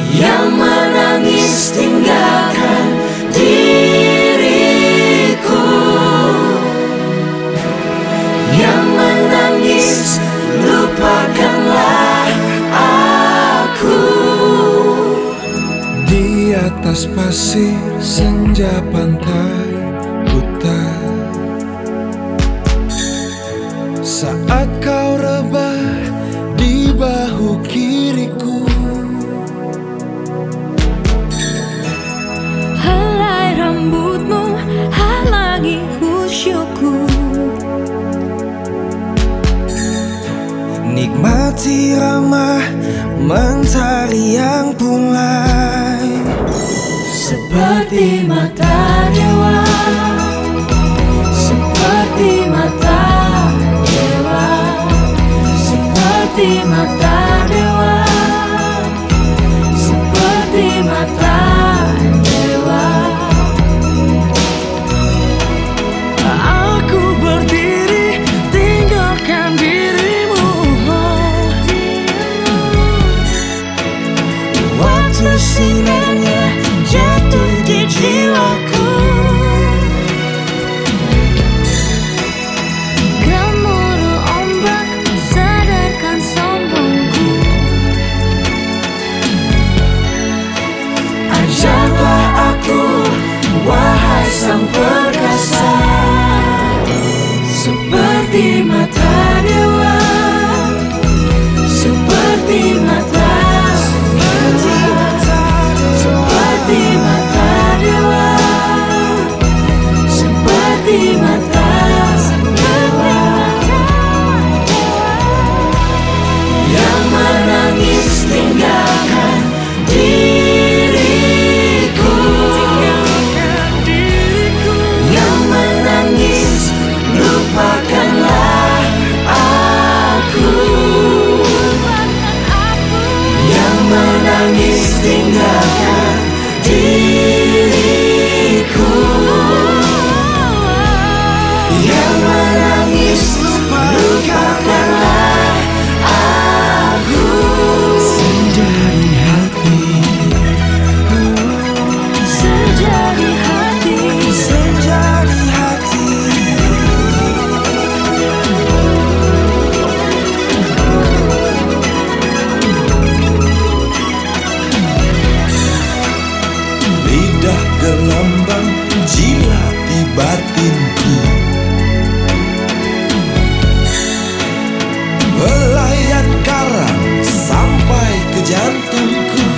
yang menangis tinggalkan diriku, yang menangis lupakanlah aku. Di atas pasir senja pantai buta, saat kau rebah di bahu kiriku. Helai rambutmu halangi khusyukku, Nikmati ramah mentari yang mulai Seperti mata dewa, seperti mata dewa, seperti mata dewa, seperti mata dewa. aku berdiri tinggalkan dirimu. Waktu sinarnya jatuh di jiwaku, gemuruh ombak sadarkan sombongku. Ajarlah aku, wahai sang perkasa, seperti mata dewa, seperti mata, seperti mata dewa, seperti mata dewa, yang menangis tinggalkan diriku, yang menangis lupakanlah aku, yang menangis tinggalkan diriku, yang menangis lupakanlah aku. senja di hati, Senja di hati, senja di hati. Lidah gelombang jilat di batinku, belayan karang sampai ke jantungku.